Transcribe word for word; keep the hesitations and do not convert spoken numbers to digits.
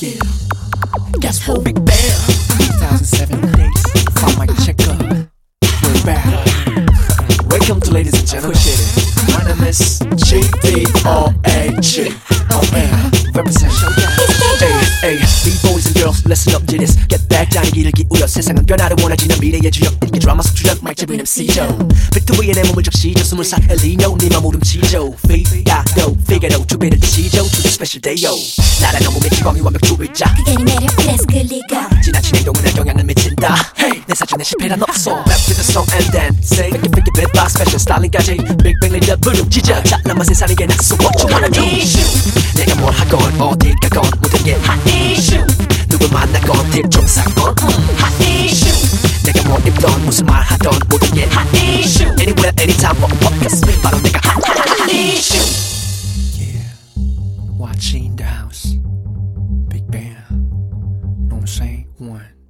Yeah, guess who? Big Bang. twenty oh seven days. From my checker. We're back. Welcome to ladies and gentlemen. My name is G D O H. Oh man, represent. Hey, hey, B-boys and girls, listen up to this. Get back 자는 길을 기울여 세상은 변화를 원하지는 미래의 주역. 이게 드라마 속 주역 마이크 잡은 엠씨죠. 빅트 위에 내 몸을 적시죠. 스물 살 엘리뇨 네 맘 울음치죠. Figaro, Figaro 두 배를 드시죠. To the special day yo. 나라 너무 매치광이 완벽주의자. 그게 네 매력 그래서 끌리가. 지나친 행동은 내 영향을 미친다. Hey, 내 사전에 실패란 없어. Rap to the song and then say Make it, make it, beatbox, special styling,까지 Big Bang 리더 부름지져. 잘난 맛 세상에 나 So what you wanna do? 내가 뭘 하건 어딜 가건 모든 게 hot issue. 누굴 만나건 팁 좀 사건 hot issue. 내가 뭘 입던 무슨 말 하던 모든 게 hot issue. Anywhere, anytime, what, what, cause me 바로 내가 hot, hot, hot issue. Yeah, watching the house. Big Bang, no I'm saying one